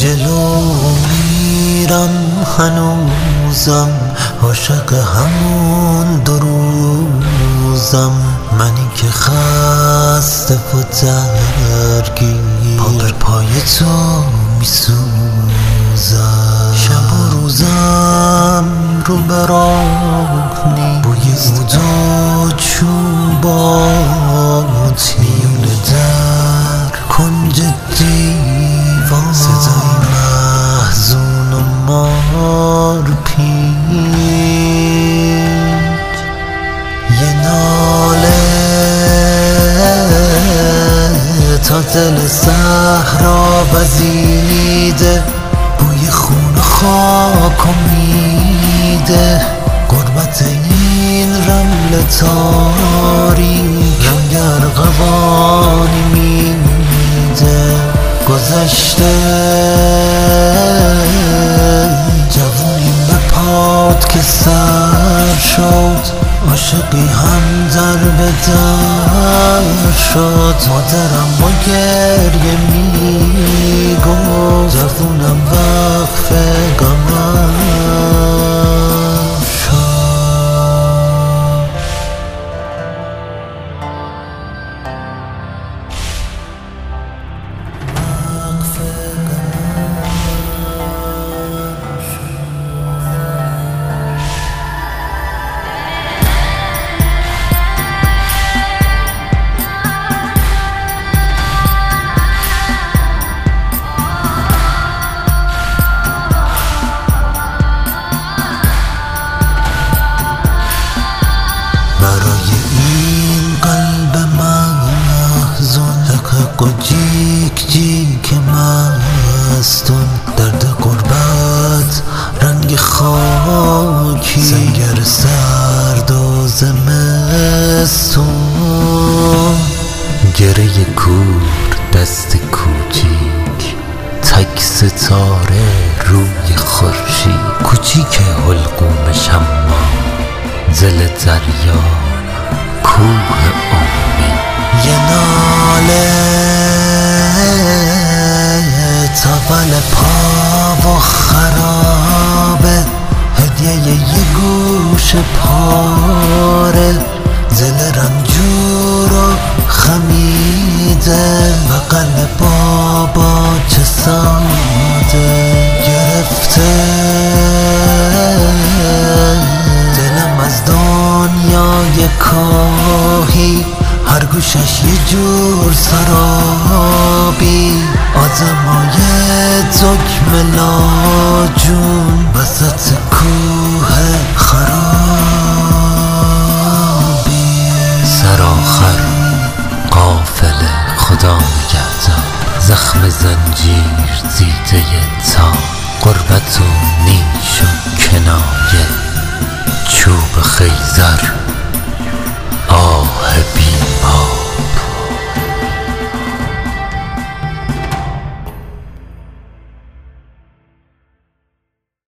جلو میرم هنوزم، عاشق همون دو روزم، منی که خسته و درگیر پا بر پای تو میسوزم. شب و روزم رو براه نی، بوی عود و چوبات میونه در کنج دیوان، صدای محزون و مار پیچ، یه ناله تا دل صحرا وزیده، بوی خون خاک و میده، غربت این رمل تاریک رنگ ارغوانی میده. گذشته جوونیم به پات که سر شد، عاشقی هم در به در شد، مادرم با گریه میگفت جوونم وقف غمم و جیک جیک مستون، درد غربت رنگ خاکی، سنگر سرد و زمستون، گره کور دست کوچیک، تک ستاره روی خورشید، کوچیک حلقوم شما، دل دریا کوه امید، یه ناله تاول پا و خرابه، هدیه یه گوش پاره، دل رنجور و خمیده، بغل بابا چه ساده گرفته، دلم از دنیای کاهی، هر گوشش یه جور سرابی، آدمای دکم لاجون وسط کوه خرابی. سرآخر قافله خدا نگهدار، زخم زنجیر دیده تا، غربت و نیش و کنایه